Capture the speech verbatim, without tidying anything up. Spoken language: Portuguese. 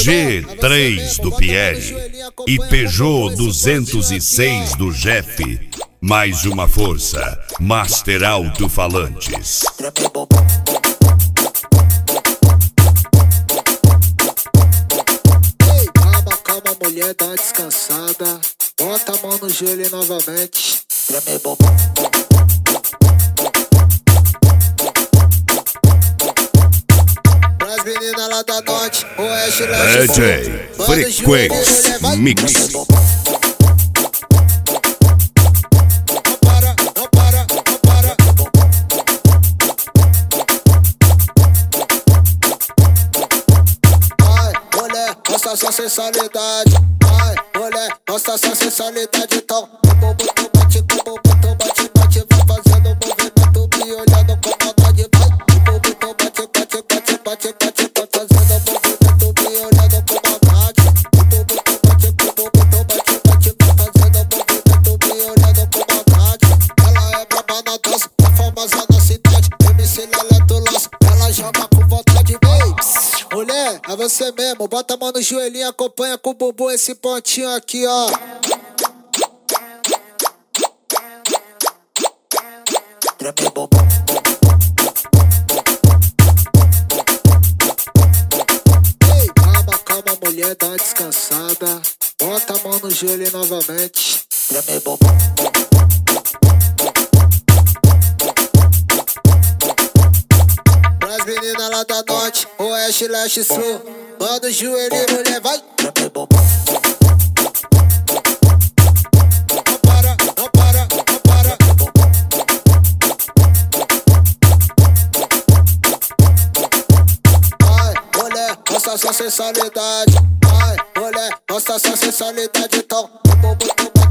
G três do Pierre e Peugeot duzentos e seis do Jeff. Mais uma força, Master Alto-Falantes. Ei, calma, calma, mulher, dá uma descansada. Bota a mão no joelho novamente. Treme bombom. Pras meninas lá da norte, oeste, leste, D J Frequência Mix. Mostra sua sensualidade, ai, mulher, mostra sua sensualidade. Então, o bumbum tu bate, o bumbum tu bate, bate, vai fazendo movimento, me olhando com maldade, vai. O bumbum tu bate, bate, bate, bate, bate, vai fazendo movimento, me olhando com maldade. O bumbum tu bate, o bumbum tu bate, bate, vai fazendo movimento, me olhando com maldade. Ela é braba na dança, é famosa na cidade, M C Lelé do Laço, ela joga com vontade, vem. Mulher, é você mesmo, bota a mão no joelhinho, acompanha com o bumbum esse pontinho aqui, ó. Treme bumbum. Ei, calma, calma, mulher, dá uma descansada. Bota a mão no joelho novamente. Treme bumbum. Pras meninas lá da norte, oeste, leste, sul. Manda o joelho e mulher, vai. Treme bumbum. Não para, não para, não para. Ai, mulher, mostra sua sensualidade. Ai, mulher, mostra sua sensualidade. Então, o bumbum tu bate.